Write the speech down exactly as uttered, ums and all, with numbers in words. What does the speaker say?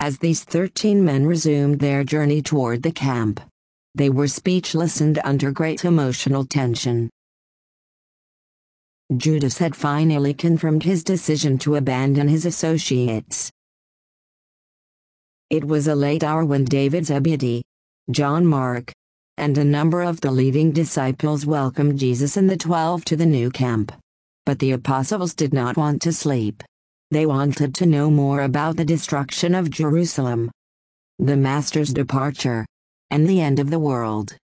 As these thirteen men resumed their journey toward the camp, they were speechless and under great emotional tension. Judas had finally confirmed his decision to abandon his associates. It was a late hour when David, Zebedee, John Mark, and a number of the leading disciples welcomed Jesus and the twelve to the new camp. But the apostles did not want to sleep. They wanted to know more about the destruction of Jerusalem, the Master's departure, and the end of the world.